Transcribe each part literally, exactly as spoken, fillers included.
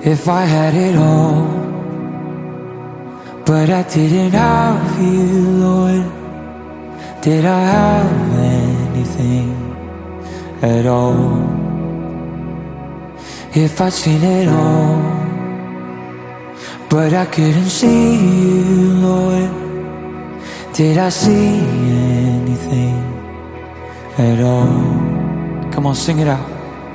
If I had it all, but I didn't have you, Lord. Did I have anything at all? If I'd seen it all, but I couldn't see you, Lord. Did I see anything at all? Come on, sing it out.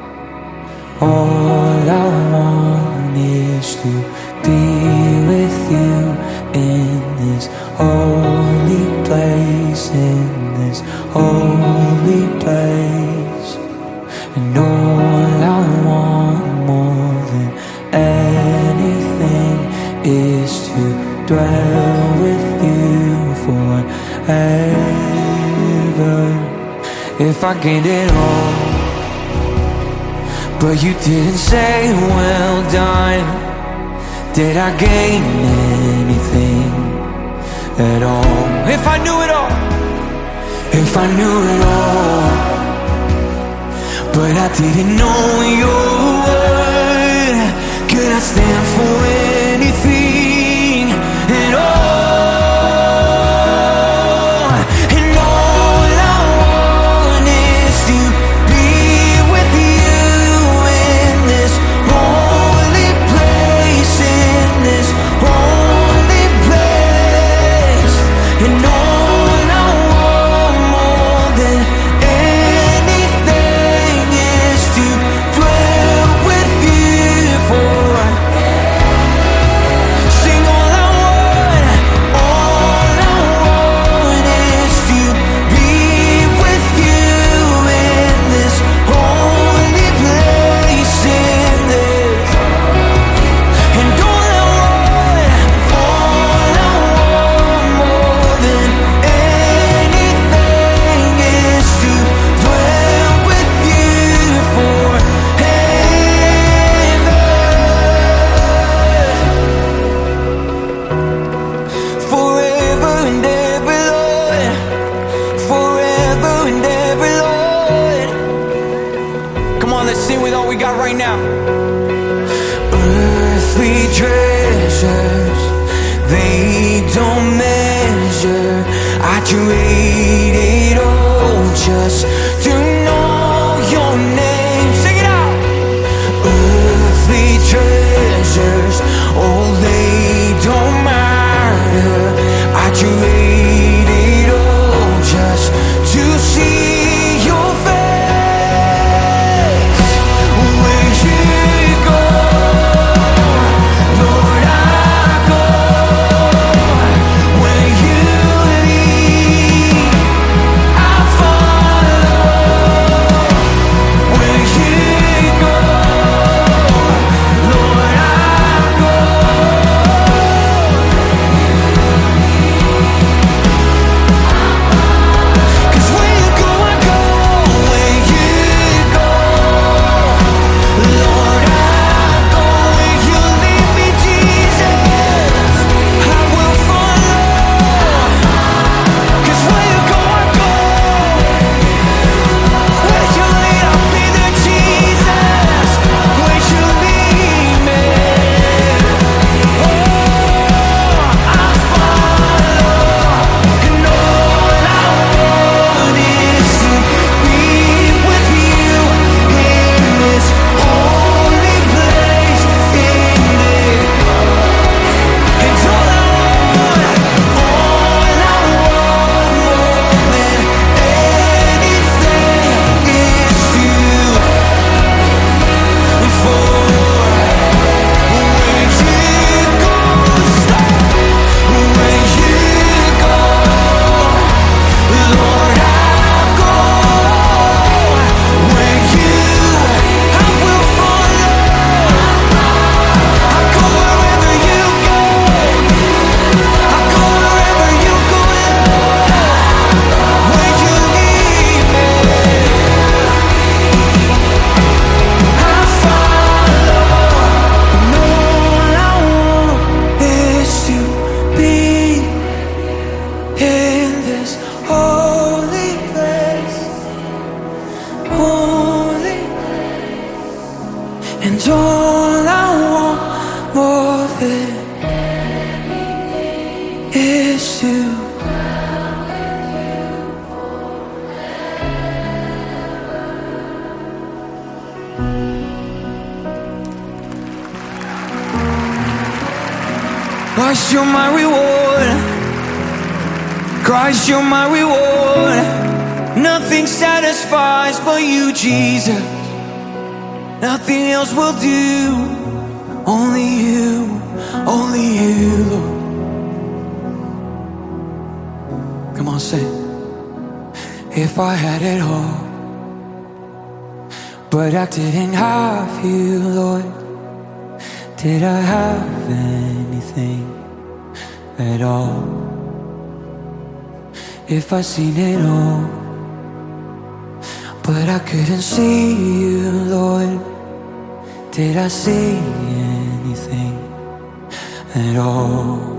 All I want is to be with you in this holy place, in this holy place. And all I want more than anything is to dwell with you forever. If I gained it all, but you didn't say well done, did I gain anything at all? If I knew it all, if I knew it all, but I didn't know your word, could I stand for anything at all? And all I want more than is to Christ, you're my reward. Christ, you're my reward. Nothing satisfies but you, Jesus. Nothing else will do. Only you, only you, Lord. Come on, say. If I had it all, but I didn't have you, Lord, did I have anything at all? If I seen it all, but I couldn't see you, Lord, did I see anything at all?